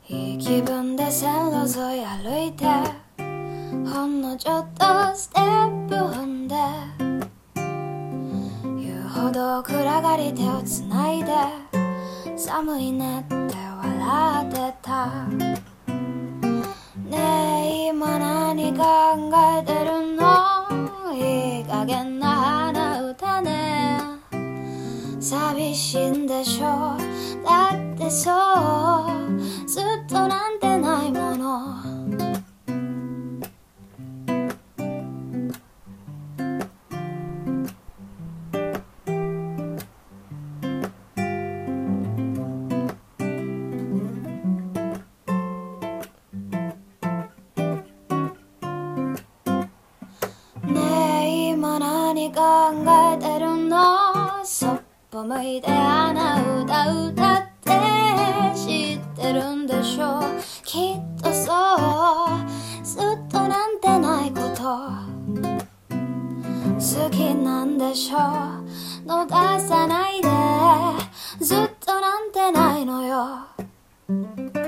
いい気分で線路沿い歩いて、ほんのちょっとステップ踏んで、言うほど暗がり手をつないで、寒いねって笑ってた。ねえ今何考えてるの、いい加減な鼻歌ね。寂しいんでしょ、だってそうずっとなんてないもの。ねえ今何考えてるの、そっぽ向いて鼻歌歌って知ってるんでしょ、きっとそうずっとなんてないこと、好きなんでしょ、逃さないで、ずっとなんてないのよ。